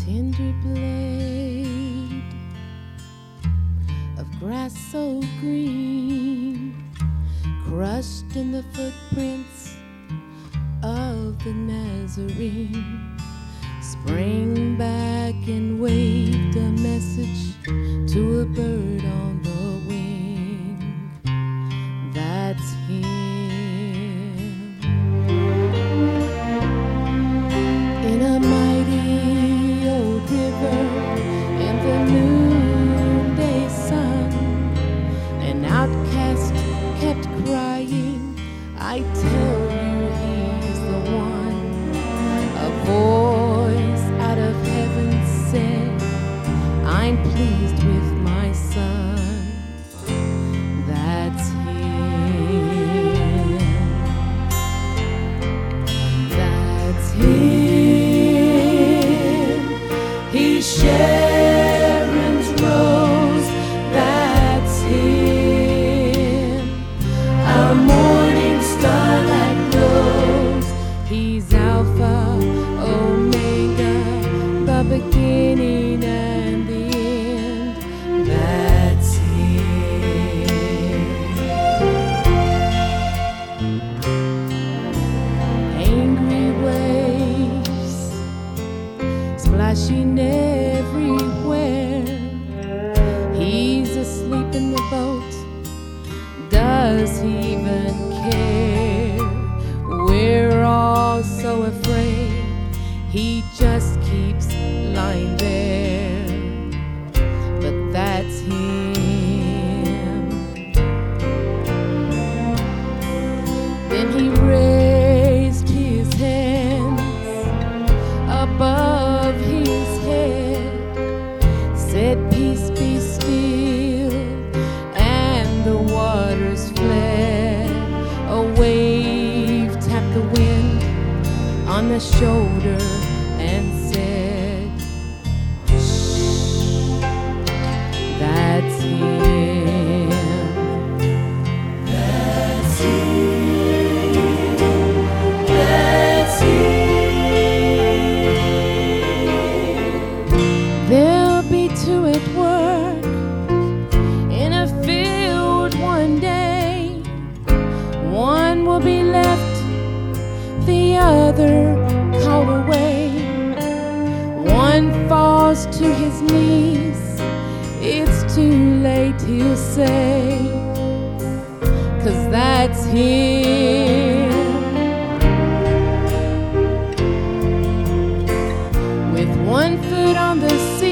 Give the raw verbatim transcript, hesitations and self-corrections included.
tender blade of grass so green, crushed in the footprints of the Nazarene, sprang back and waved a message to a bird on the wing. That's him. In a mighty old river, in the noonday sun, an outcast kept crying, I tell you he's the one. A voice out of heaven said, I'm pleased with my son. That's him. That's him. He's Sharon's rose. That's him. Our morning star that glows. He's Alpha, Omega, the beginning and the end. That's him. Angry waves splashing everywhere. He's asleep in the boat. Does he even care? We're all so afraid. He just keeps lying there. But that's him. Then he raised his hands above his head, said, peace be still, and the waters fled. A wave tapped the wind on the shoulder and said, shh, that's him. That's him. That's him. There'll be two at work in a field one day. One will be left, the other called away. One falls to his knees, it's too late, he'll say, 'cause that's him. With one foot on the sea,